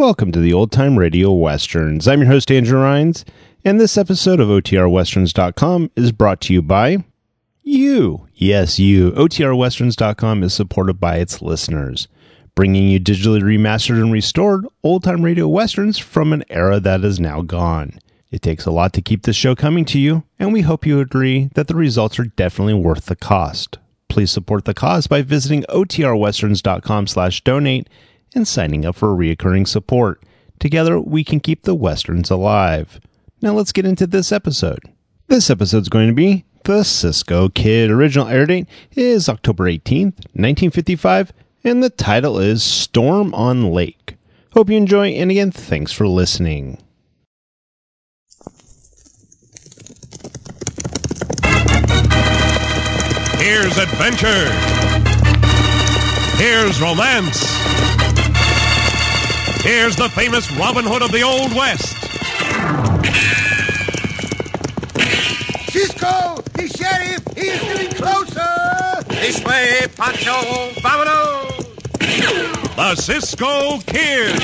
Welcome to the Old Time Radio Westerns. I'm your host, Andrew Rhynes, and this episode of OTRWesterns.com is brought to you by you. Yes, you. OTRWesterns.com is supported by its listeners, bringing you digitally remastered and restored old-time radio westerns from an era that is now gone. It takes a lot to keep this show coming to you, and we hope you agree that the results are definitely worth the cost. Please support the cause by visiting OTRWesterns.com/donate and signing up for reoccurring support. Together, we can keep the Westerns alive. Now let's get into this episode. This episode's going to be The Cisco Kid. Original air date is October 18th, 1955, and the title is Storm on Lake. Hope you enjoy, and again, thanks for listening. Here's adventure. Here's romance. Here's the famous Robin Hood of the Old West. Cisco, the sheriff, he is getting closer. This way, Pancho, vámonos. The Cisco Kid.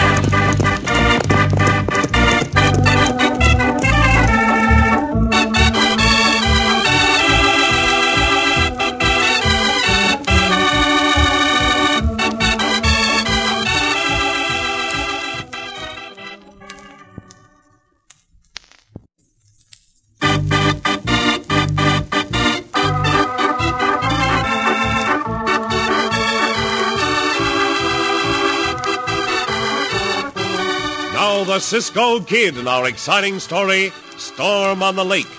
The Cisco Kid in our exciting story, Storm on the Lake.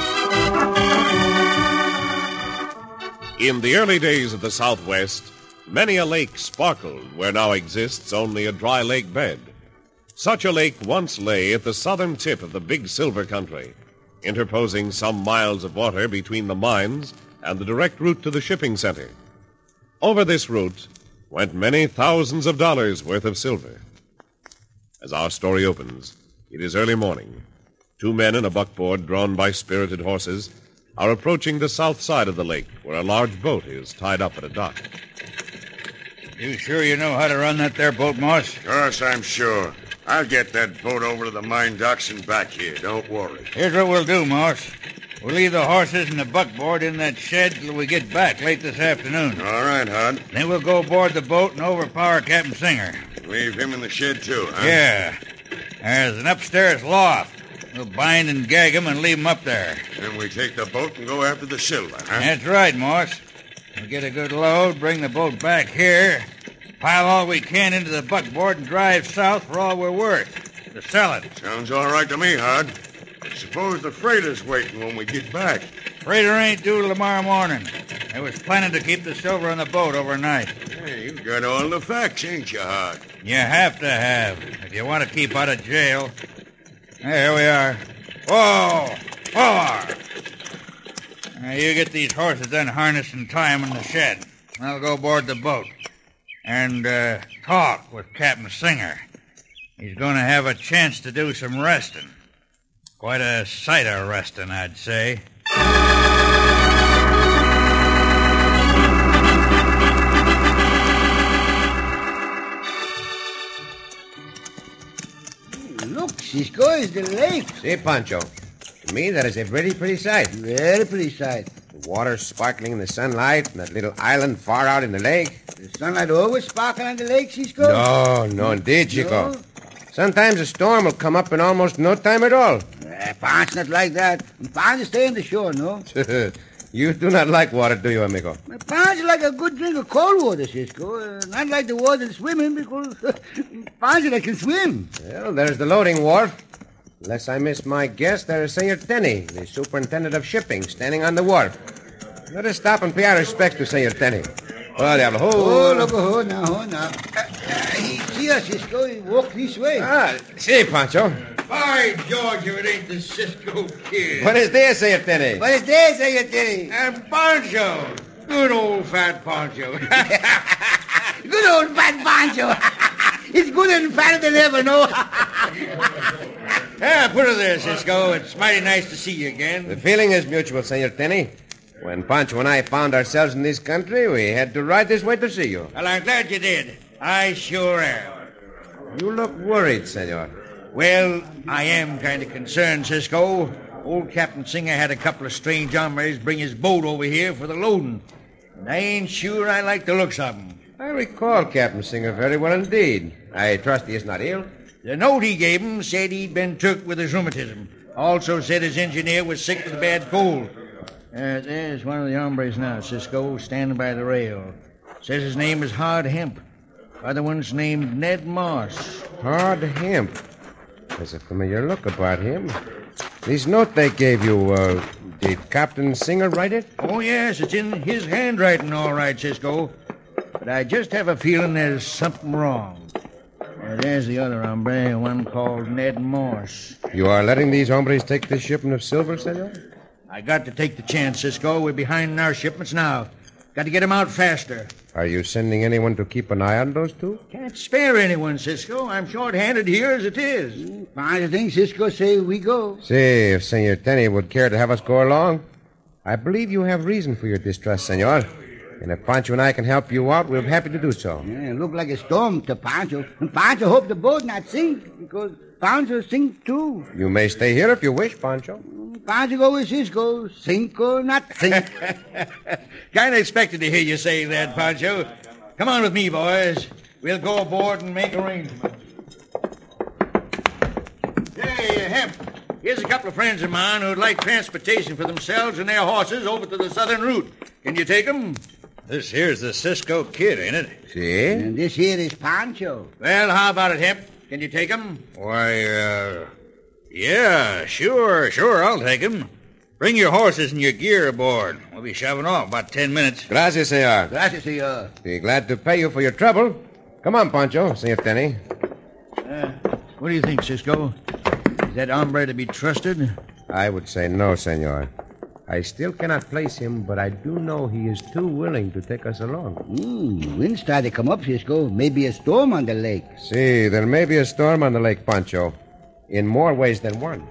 In the early days of the Southwest, many a lake sparkled where now exists only a dry lake bed. Such a lake once lay at the southern tip of the Big Silver Country, interposing some miles of water between the mines and the direct route to the shipping center. Over this route went many thousands of dollars worth of silver. As our story opens, it is early morning. Two men in a buckboard drawn by spirited horses are approaching the south side of the lake where a large boat is tied up at a dock. You sure you know how to run that there boat, Moss? Yes, I'm sure. I'll get that boat over to the mine docks and back here. Don't worry. Here's what we'll do, Moss. We'll leave the horses and the buckboard in that shed till we get back late this afternoon. All right, Hud. Then we'll go aboard the boat and overpower Captain Singer. Leave him in the shed, too, huh? Yeah. There's an upstairs loft. We'll bind and gag him and leave him up there. Then we take the boat and go after the silver, huh? That's right, Moss. We'll get a good load, bring the boat back here, pile all we can into the buckboard, and drive south for all we're worth to sell it. Sounds all right to me, Hud. Suppose the freighter's waiting when we get back. Freighter ain't due till tomorrow morning. I was planning to keep the silver on the boat overnight. Hey, you got all the facts, ain't you, Hud? You have to have, if you want to keep out of jail. Here we are. Whoa! Forward! Now, you get these horses unharnessed and tie them in the shed. I'll go aboard the boat and talk with Captain Singer. He's going to have a chance to do some resting. Quite a sight of resting, I'd say. Look, Cisco, is the lake. See, Pancho. To me, that is a very pretty sight. Very pretty sight. The water sparkling in the sunlight and that little island far out in the lake. The sunlight always sparkle on the lake, Cisco? No, indeed, Chico. No? Sometimes a storm will come up in almost no time at all. Pan's not like that. Pan's stay on the shore, no? You do not like water, do you, amigo? Pan's like a good drink of cold water, Cisco. Not like the water to swim in because Pan's like can swim. Well, there's the loading wharf. Unless I miss my guess, there is Senor Tenney, the superintendent of shipping, standing on the wharf. Let us stop and pay our respects to Senor Tenney. Oh, diablo. Oh, look, now. He see us, Cisco. He walk this way. See, Pancho. By George, if it ain't the Cisco Kid. What is this, Senor Tenney? What is this, Senor Tenney? Pancho. Good old fat Pancho. Good old fat Pancho. It's good and fatter than ever, no? Put her there, Cisco. It's mighty nice to see you again. The feeling is mutual, Senor Tenney. When Pancho and I found ourselves in this country, we had to ride this way to see you. Well, I'm glad you did. I sure am. You look worried, senor. Well, I am kind of concerned, Cisco. Old Captain Singer had a couple of strange hombres bring his boat over here for the loading. And I ain't sure I like the looks of them. I recall Captain Singer very well indeed. I trust he is not ill. The note he gave him said he'd been took with his rheumatism. Also said his engineer was sick with a bad cold. There's one of the hombres now, Cisco, standing by the rail. Says his name is Hard Hemp. Other one's named Ned Moss. Hard Hemp. There's a familiar look about him. This note they gave you, did Captain Singer write it? Oh, yes, it's in his handwriting, all right, Cisco. But I just have a feeling there's something wrong. There's the other hombre, one called Ned Morse. You are letting these hombres take this shipment of silver, senor? I got to take the chance, Cisco. We're behind in our shipments now. Got to get them out faster. Are you sending anyone to keep an eye on those two? Can't spare anyone, Cisco. I'm short-handed here as it is. Fine thing, Cisco say we go. See, if Senor Tenney would care to have us go along. I believe you have reason for your distrust, senor. And if Pancho and I can help you out, we're happy to do so. Yeah, look like a storm to Pancho. And Pancho hope the boat not sink, because Pancho sink too. You may stay here if you wish, Pancho. Pancho go with Cisco, sink or not sink. Kind of expected to hear you say that, Pancho. Come on with me, boys. We'll go aboard and make arrangements. Hey, Hemp, here's a couple of friends of mine who'd like transportation for themselves and their horses over to the southern route. Can you take them? This here's the Cisco Kid, ain't it? See? And this here is Pancho. Well, how about it, Hemp? Can you take them? Why, yeah, sure, I'll take him. Bring your horses and your gear aboard. We'll be shoving off about 10 minutes. Gracias, senor. Gracias, senor. Be glad to pay you for your trouble. Come on, Pancho, Senor Tenney. What do you think, Cisco? Is that hombre to be trusted? I would say no, senor. I still cannot place him, but I do know he is too willing to take us along. Wind started to come up, Cisco. Maybe a storm on the lake. See, there may be a storm on the lake, Pancho. In more ways than one.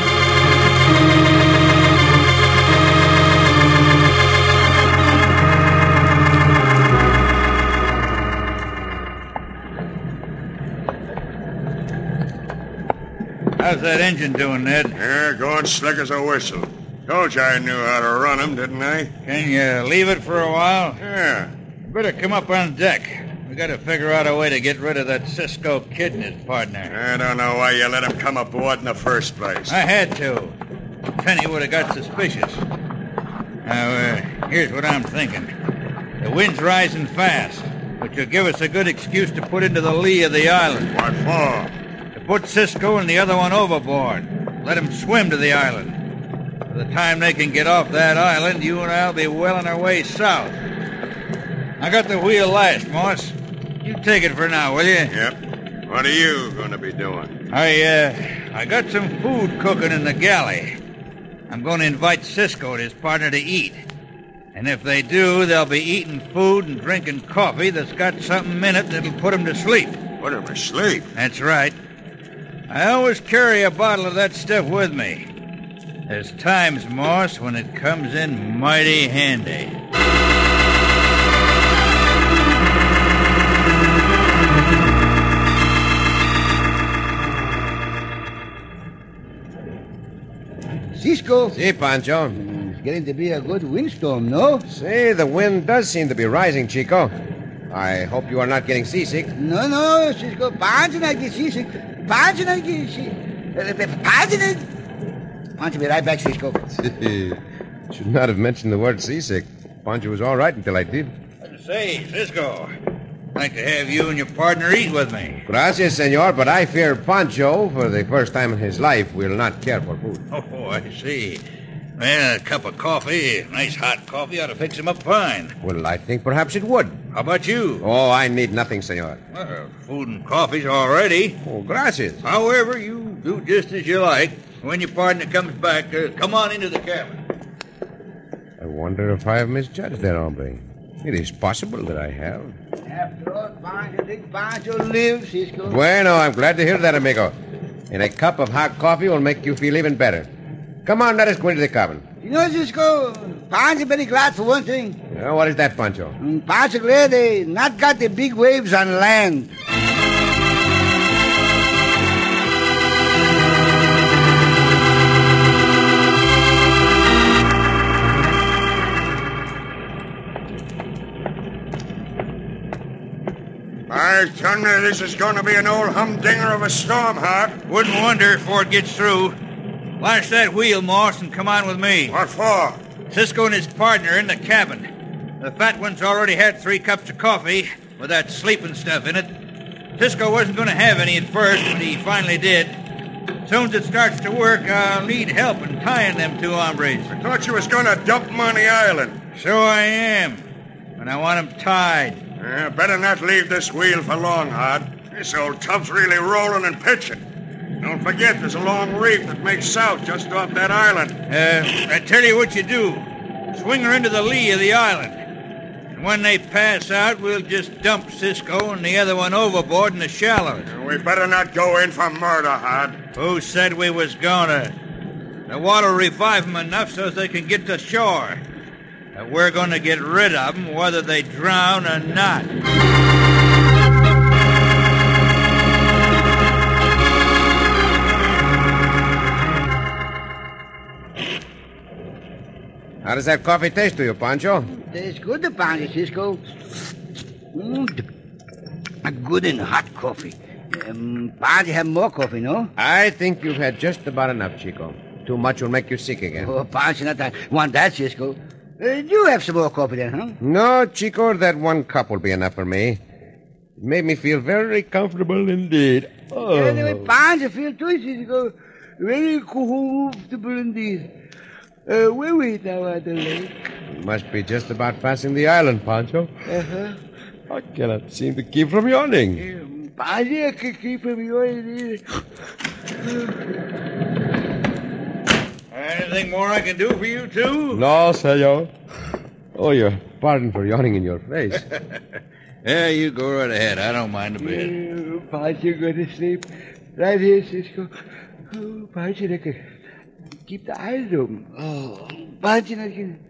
How's that engine doing, Ned? Yeah, going slick as a whistle. Told you I knew how to run him, didn't I? Can you leave it for a while? Yeah. Better come up on deck. We got to figure out a way to get rid of that Cisco Kid and his partner. I don't know why you let him come aboard in the first place. I had to. Penny would have got suspicious. Now, here's what I'm thinking. The wind's rising fast, which will give us a good excuse to put into the lee of the island. What for? To put Cisco and the other one overboard. Let them swim to the island. By the time they can get off that island, you and I'll be well on our way south. I got the wheel lashed, Moss. You take it for now, will you? Yep. What are you going to be doing? I got some food cooking in the galley. I'm going to invite Cisco and his partner to eat. And if they do, they'll be eating food and drinking coffee that's got something in it that'll put them to sleep. Put him to sleep. That's right. I always carry a bottle of that stuff with me. There's times, Moss, when it comes in mighty handy. Cisco. See, Pancho. It's getting to be a good windstorm, no? See, the wind does seem to be rising, Chico. I hope you are not getting seasick. No, Cisco. Pancho not get seasick. Pancho not get seasick. Pancho not... Pancho, be right back, Cisco. Should not have mentioned the word seasick. Pancho was all right until I did. Say, Cisco, I'd like to have you and your partner eat with me. Gracias, senor, but I fear Pancho, for the first time in his life, will not care for food. Oh, I see. Well, a cup of coffee, nice hot coffee, ought to fix him up fine. Well, I think perhaps it would. How about you? Oh, I need nothing, senor. Well, food and coffee's all ready. Oh, gracias. However, you do just as you like. When your partner comes back, come on into the cabin. I wonder if I have misjudged that hombre. It is possible that I have. After all, Pancho lives, Cisco. Bueno, I'm glad to hear that, amigo. And a cup of hot coffee will make you feel even better. Come on, let us go into the cabin. You know, Cisco, Pancho very glad for one thing. What is that, Pancho? Pancho glad they not got the big waves on land. thunder, this is going to be an old humdinger of a storm, Hart. Wouldn't wonder before it gets through. Lash that wheel, Moss, and come on with me. What for? Cisco and his partner in the cabin. The fat one's already had 3 cups of coffee with that sleeping stuff in it. Cisco wasn't going to have any at first, but he finally did. Soon as it starts to work, I'll need help in tying them 2 hombres. I thought you was going to dump them on the island. So I am. And I want them tied. Better not leave this wheel for long, Hart. This old tub's really rolling and pitching. Don't forget, there's a long reef that makes south just off that island. I tell you what you do. Swing her into the lee of the island. And when they pass out, we'll just dump Cisco and the other one overboard in the shallows. We better not go in for murder, Hart. Who said we was gonna? The water'll revive them enough so they can get to shore. And we're gonna get rid of them whether they drown or not. How does that coffee taste to you, Pancho? Tastes good, the Pancho, Cisco. A good and hot coffee. Pancho have more coffee, no? I think you've had just about enough, Chico. Too much will make you sick again. Oh, Pancho, not that. Want that, Cisco. You have some more coffee then, huh? No, Chico, that 1 cup will be enough for me. It made me feel very comfortable indeed. Oh. Anyway, Pancho feel too, Cisco. Very comfortable indeed. Where we now at the lake? You must be just about passing the island, Pancho. Uh-huh. I cannot seem to keep from yawning. Pancho, I can keep from yawning. Anything more I can do for you, too? No, senor. Oh, your pardon for yawning in your face. Yeah, you go right ahead. I don't mind a bit. Pancho, go to sleep. Right here, Cisco. Oh, Pancho, I can keep the eyes open. Oh, Pancho, I can...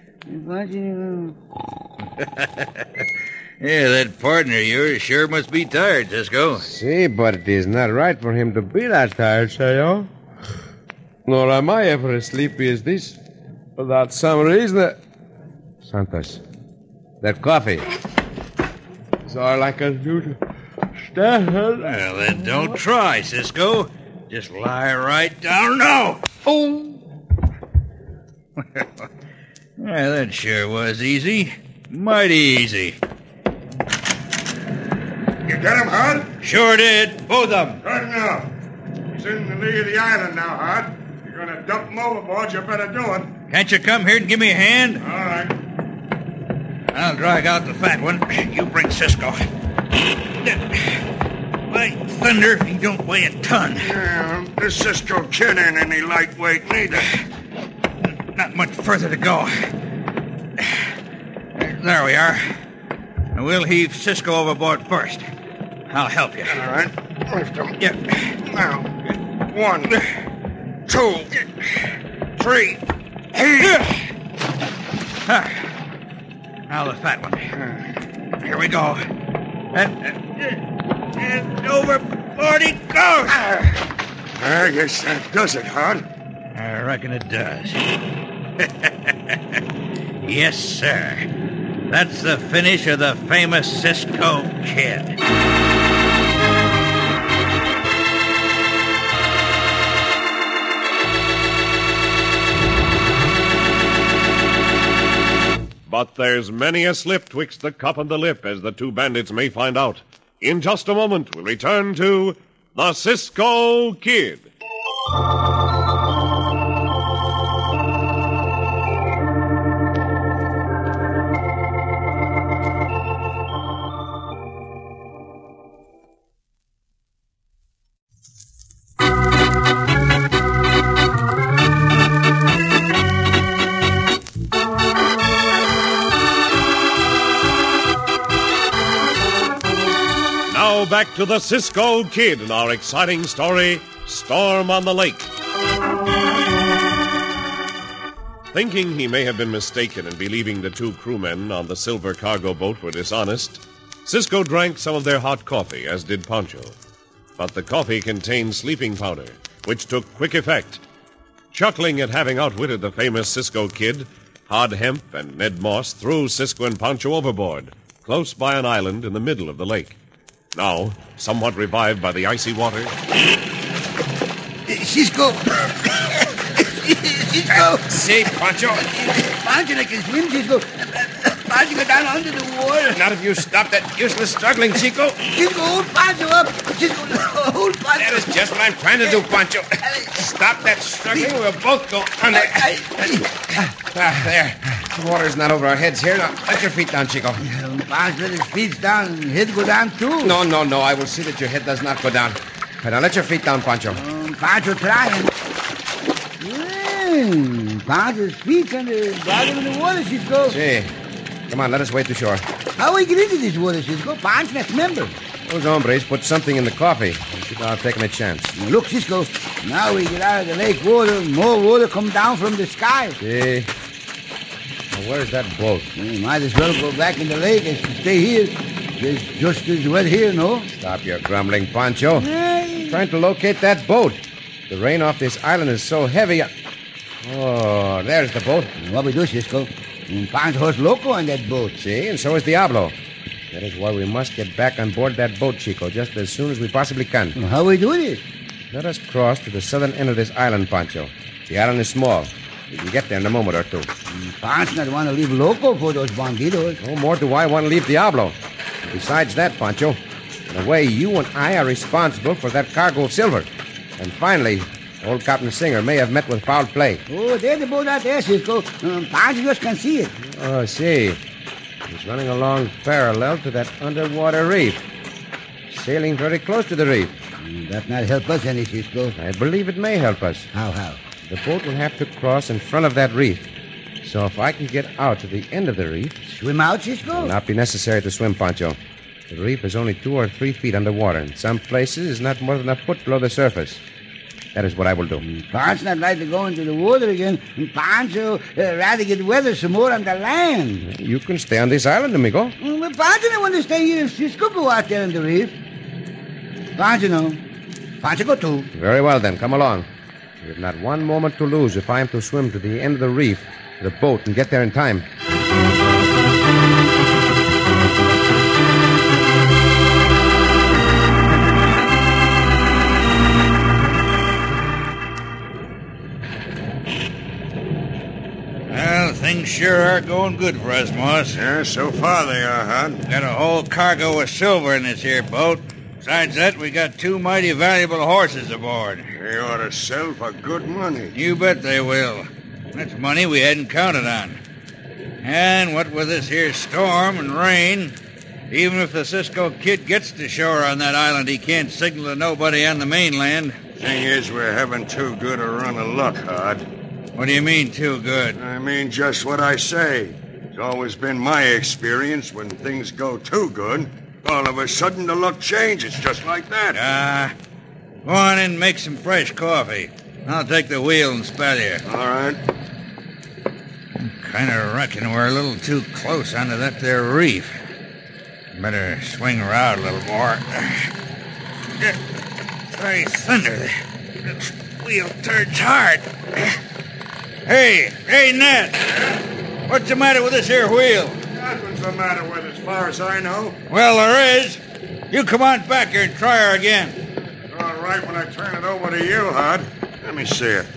Yeah, that partner of yours sure must be tired, Cisco. See, but it is not right for him to be that tired, senor. Nor am I ever as sleepy as this. Without some reason. Santos, that coffee is all I can do to stand. Well, then don't try, Cisco. Just lie right down now. Oh! Yeah, that sure was easy. Mighty easy. You get him, Hart? Sure did. Both of them. Good enough. He's in the lee of the island now, Hart. You're going to dump him overboard, you better do it. Can't you come here and give me a hand? All right. I'll drag out the fat one. You bring Cisco. By thunder, he don't weigh a ton. Yeah, this Cisco kid ain't any lightweight neither. Not much further to go. There we are. We'll heave Cisco overboard first. I'll help you. All right. Lift him. Yeah. Now. 1, 2, 3. Heave! Now the fat one. Here we go. And overboard he goes. I guess that does it, Hart. I reckon it does. Yes, sir. That's the finish of the famous Cisco Kid. But there's many a slip twixt the cup and the lip, as the 2 bandits may find out. In just a moment, we'll return to the Cisco Kid. Now back to the Cisco Kid and our exciting story, Storm on the Lake. Thinking he may have been mistaken in believing the 2 crewmen on the silver cargo boat were dishonest, Cisco drank some of their hot coffee, as did Pancho. But the coffee contained sleeping powder, which took quick effect. Chuckling at having outwitted the famous Cisco Kid, Hod Hemp and Ned Moss threw Cisco and Pancho overboard, close by an island in the middle of the lake. Now, somewhat revived by the icy water, Cisco. Cisco. See, Pancho? Pancho, I can swim, Cisco. Pancho, go down under the water. Not if you stop that useless struggling, Chico. Cisco, hold Pancho up. Cisco, hold Pancho. That is just what I'm trying to do, Pancho. Stop that struggling. We'll both go under. There. The water's not over our heads here. Now, let your feet down, Chico. Pancho, let his feet down and head go down, too. No. I will see that your head does not go down. Now, let your feet down, Pancho. Pancho trying. Pancho's feet on the bottom of the water, Cisco. See. Come on, let us wade to shore. How we get into this water, Cisco? Pancho not remember. Those hombres put something in the coffee. I should not have taken a chance. Look, Cisco, now we get out of the lake water, more water come down from the sky. See? Now, where's that boat? We might as well go back in the lake as to stay here. It's just as wet here, no? Stop your grumbling, Pancho. Hey. Trying to locate that boat. The rain off this island is so heavy. Oh, there's the boat. What we do, Cisco? Pancho's loco on that boat. See, and so is Diablo. That is why we must get back on board that boat, Chico, just as soon as we possibly can. How we do this? Let us cross to the southern end of this island, Pancho. The island is small. We can get there in a moment or two. Pancho not want to leave loco for those bandidos. No more do I want to leave Diablo. Besides that, Pancho, in a way, you and I are responsible for that cargo of silver. And finally, old Captain Singer may have met with foul play. Oh, there's the boat out there, Cisco. Pancho just can see it. Oh, see. He's running along parallel to that underwater reef. Sailing very close to the reef. That not help us any, Cisco. I believe it may help us. How? The boat will have to cross in front of that reef. So if I can get out to the end of the reef... Swim out, Cisco? It will not be necessary to swim, Pancho. The reef is only 2 or 3 feet underwater. In some places, it's not more than a foot below the surface. That is what I will do. Pancho not like to go into the water again. Pancho rather get weather some more on the land. You can stay on this island, amigo. But Pancho don't want to stay here if Cisco go out there on the reef. Pancho, no. Pancho go too. Very well, then. Come along. We have not one moment to lose if I am to swim to the end of the reef to the boat and get there in time. Well, things sure are going good for us, Moss. Yeah, so far they are, Hod. Got a whole cargo of silver in this here boat. Besides that, we got 2 mighty valuable horses aboard. They ought to sell for good money. You bet they will. That's money we hadn't counted on. And what with this here storm and rain, even if the Cisco Kid gets to shore on that island, he can't signal to nobody on the mainland. Thing is, we're having too good a run of luck, Hod. What do you mean, too good? I mean just what I say. It's always been my experience when things go too good, all of a sudden the luck changes just like that. Go on and make some fresh coffee. I'll take the wheel and spell you. All right. Kind of reckon we're a little too close onto that there reef. Better swing her out a little more. Hey, thunder. This wheel turns hard. Hey, Ned. What's the matter with this here wheel? Nothing's the matter with it as far as I know. Well, there is. You come on back here and try her again. It's all right when I turn it over to you, Hod. Let me see it.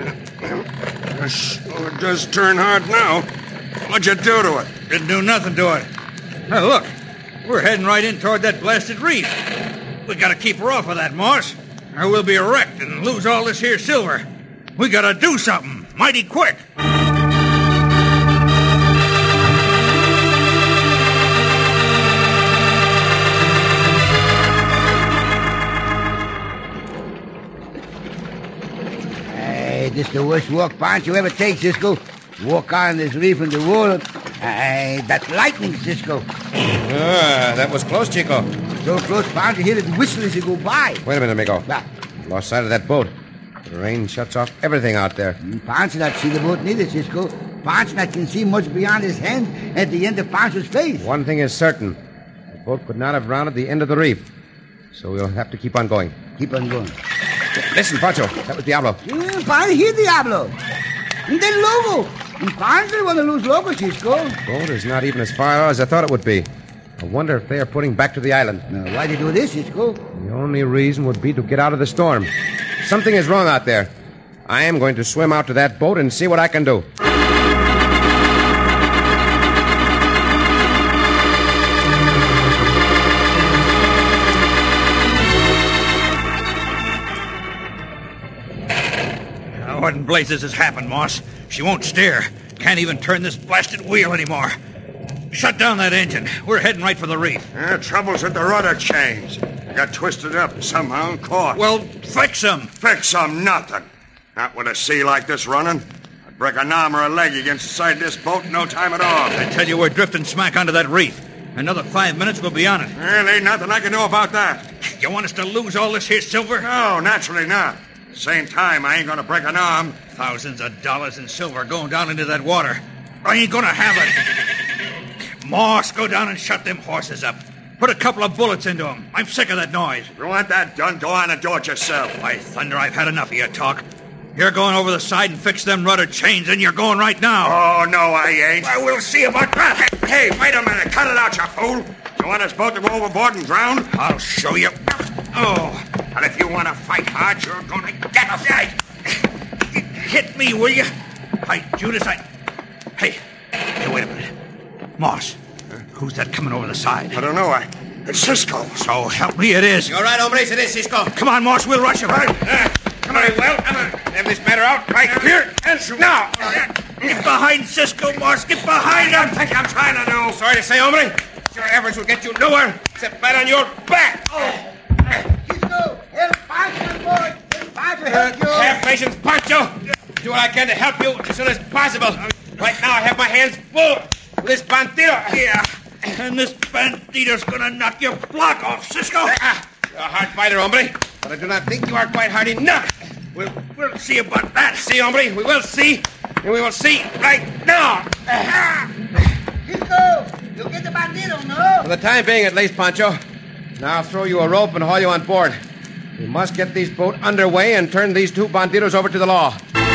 Oh, it does turn hard now. What'd you do to it? Didn't do nothing to it. Now, look. We're heading right in toward that blasted reef. We gotta keep her off of that, Moss, or we'll be wrecked and lose all this here silver. We gotta do something mighty quick. Hey, this is the worst walk Pancho ever takes, Cisco. Walk on this reef in the water. Hey, that's lightning, Cisco. That was close, Chico. So close, Pancho hear it whistle as you go by. Wait a minute, amigo. Yeah. Lost sight of that boat. The rain shuts off everything out there. Pancho not see the boat neither, Cisco. Pancho not can see much beyond his hand at the end of Pancho's face. One thing is certain. The boat could not have rounded the end of the reef. So we'll have to keep on going. Keep on going. Listen, Pancho. That was Diablo. Pancho hear Diablo. And then Logo. And Pancho don't want to lose Logo, Cisco. The boat is not even as far as I thought it would be. I wonder if they are putting back to the island. Now, why they do this, Cisco? The only reason would be to get out of the storm. Something is wrong out there. I am going to swim out to that boat and see what I can do. What in blazes has happened, Moss? She won't steer. Can't even turn this blasted wheel anymore. Shut down that engine. We're heading right for the reef. Trouble's at the rudder chains. They got twisted up somehow and caught. Well, fix them. Fix them, nothing. Not with a sea like this running. I'd break an arm or a leg against the side of this boat in no time at all. I tell you, we're drifting smack onto that reef. Another 5 minutes, we'll be on it. Well, ain't nothing I can do about that. You want us to lose all this here silver? No, naturally not. At the same time, I ain't gonna break an arm. Thousands of dollars in silver going down into that water. I ain't gonna have it. Moss, go down and shut them horses up. Put a couple of bullets into them. I'm sick of that noise. If you want that done, go on and do it yourself. By thunder, I've had enough of your talk. You're going over the side and fix them rudder chains, and you're going right now. Oh, no, I ain't. Well, we'll see about that. Hey, wait a minute. Cut it out, you fool. You want us both to go overboard and drown? I'll show you. Oh, And if you want to fight hard, you're going to get a fight. hit me, will you? Hi, Judas, Hey, wait a minute. Moss, who's that coming over the side? I don't know. It's Cisco. So help me, it is. You're right, hombres, it is, Cisco. Come on, Moss, we'll rush him. Come on, well, have this matter out right here and now. Get behind Cisco, Moss. Get behind him. Think I'm trying to do. Sorry to say, hombre, your efforts will get you nowhere except flat on your back. Cisco, help Pancho, boy. Help Pancho, help you. Have patience, Pancho. Do what I can to help you as soon as possible. Right now, I have my hands full with this bandito. Yeah, and this bandito's gonna knock your block off, Cisco. You're a hard fighter, hombre, but I do not think you are quite hard enough. We'll see about that. See, hombre, we will see, and we will see right now. Cisco, you get the bandito, no? For the time being, at least, Pancho. Now I'll throw you a rope and haul you on board. We must get this boat underway and turn these two banditos over to the law.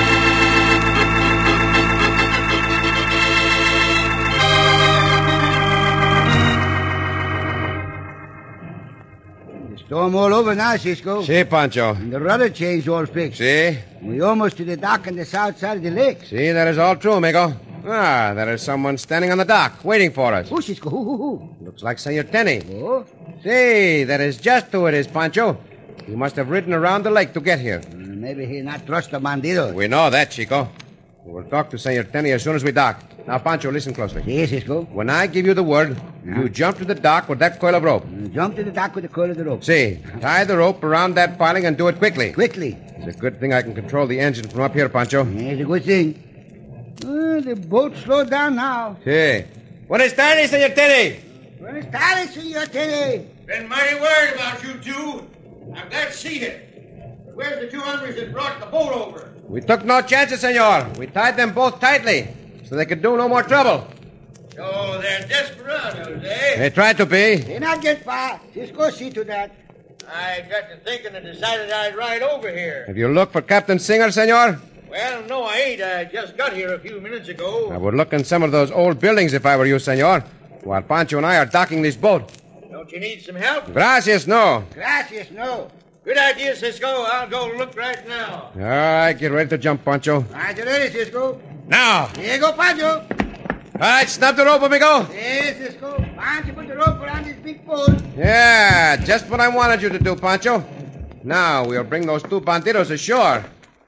Storm all over now, Cisco. See, Pancho. And the rudder chains all fixed. See? We almost to the dock on the south side of the lake. See, that is all true, amigo. Ah, there is someone standing on the dock, waiting for us. Who, Cisco? Who? Looks like Senor Tenny. Oh? See, that is just who it is, Pancho. He must have ridden around the lake to get here. Maybe he not trust the bandido. We know that, Chico. We'll talk to Senor Tenny as soon as we dock. Now, Pancho, listen closely. Yes, Cisco. When I give you the word, you jump to the dock with that coil of rope. Jump to the dock with the coil of the rope. See, tie the rope around that piling and do it quickly. Quickly. It's a good thing I can control the engine from up here, Pancho. It's a good thing. The boat slowed down now. See. Buenas tardes, Senor Tenny. Buenas tardes, Senor Tenny. Been mighty worried about you two. I'm glad to see you. But where's the two hombres that brought the boat over? We took no chances, senor. We tied them both tightly so they could do no more trouble. So they're desperados, eh? They tried to be. They not get far. Cisco see to that. I got to thinking and decided I'd ride over here. Have you looked for Captain Singer, senor? Well, no, I ain't. I just got here a few minutes ago. I would look in some of those old buildings if I were you, senor, while Pancho and I are docking this boat. Don't you need some help? Gracias, no. Gracias, no. Good idea, Cisco. I'll go look right now. All right, get ready to jump, Pancho. Right, you ready, Cisco? Now. Here you go, Pancho. All right, snap the rope, amigo. Yes, Cisco. Pancho, put the rope around this big pole. Yeah, just what I wanted you to do, Pancho. Now we'll bring those two banditos ashore.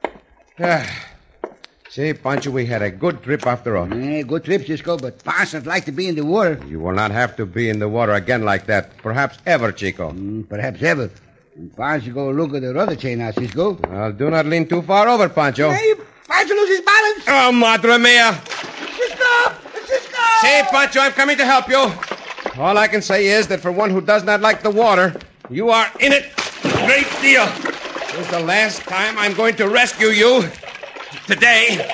See, Pancho, we had a good trip after all. Good trip, Cisco, but Pancho like to be in the water. You will not have to be in the water again like that. Perhaps ever, Chico. Perhaps ever. Pancho go look at the rudder chain now, Cisco. Well, do not lean too far over, Pancho. Hey, Pancho lose his balance. Oh, madre mia. Cisco! Cisco! See, Pancho, I'm coming to help you. All I can say is that for one who does not like the water, you are in it a great deal. This is the last time I'm going to rescue you. Today.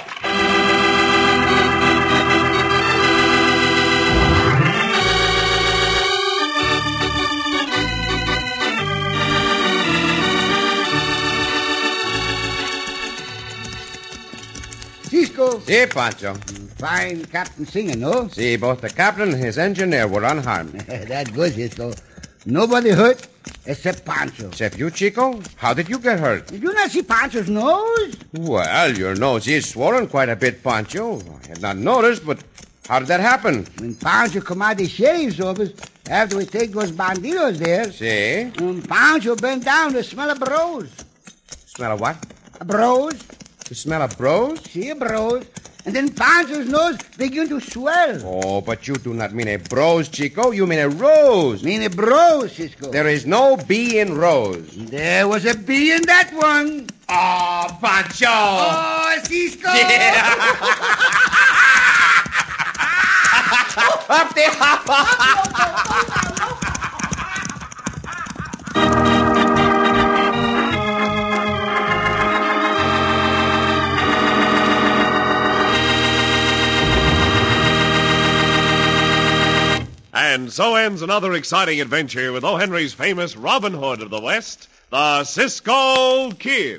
Cisco? Si, Pancho. Fine Captain Singer, no? Si, both the captain and his engineer were unharmed. That's good, Cisco. Nobody hurt except Pancho. Except you, Chico? How did you get hurt? Did you not see Pancho's nose? Well, your nose is swollen quite a bit, Pancho. I had not noticed, but how did that happen? When Pancho come out of the sheriff's office, after we take those bandidos there, Si? Pancho bent down to smell a bros. Smell of what? A bros. The smell of bros? See a bros. And then Pancho's nose began to swell. Oh, but you do not mean a bros, Chico. You mean a rose. Mean a bros, Cisco. There is no B in rose. There was a B in that one. Oh, Pancho! Oh, Cisco! Up the hop! And so ends another exciting adventure with O. Henry's famous Robin Hood of the West, the Cisco Kid.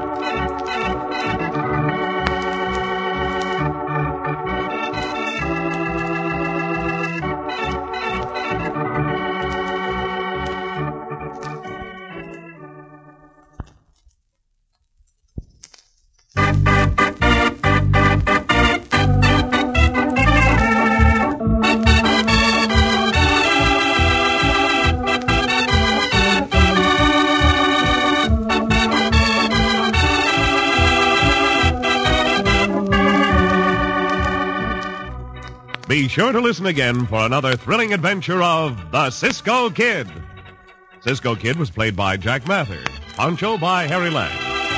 Be sure to listen again for another thrilling adventure of the Cisco Kid. Cisco Kid was played by Jack Mather, Pancho by Harry Lang.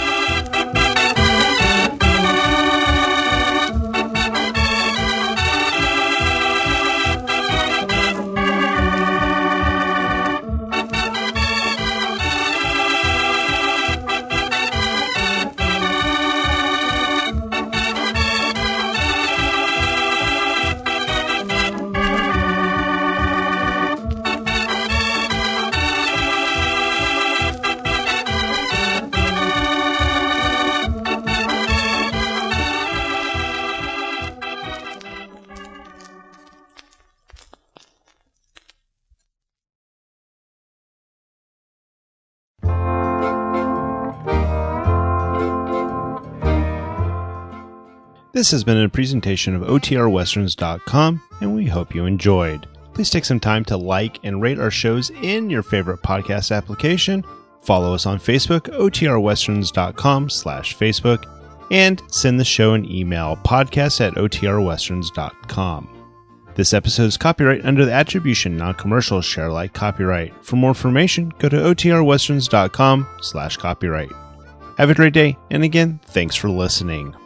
This has been a presentation of OTRWesterns.com, and we hope you enjoyed. Please take some time to like and rate our shows in your favorite podcast application. Follow us on Facebook, OTRWesterns.com/Facebook, and send the show an email, podcast@OTRWesterns.com. This episode is copyright under the Attribution Non-Commercial Share Alike copyright. For more information, go to OTRWesterns.com/copyright. Have a great day, and again, thanks for listening.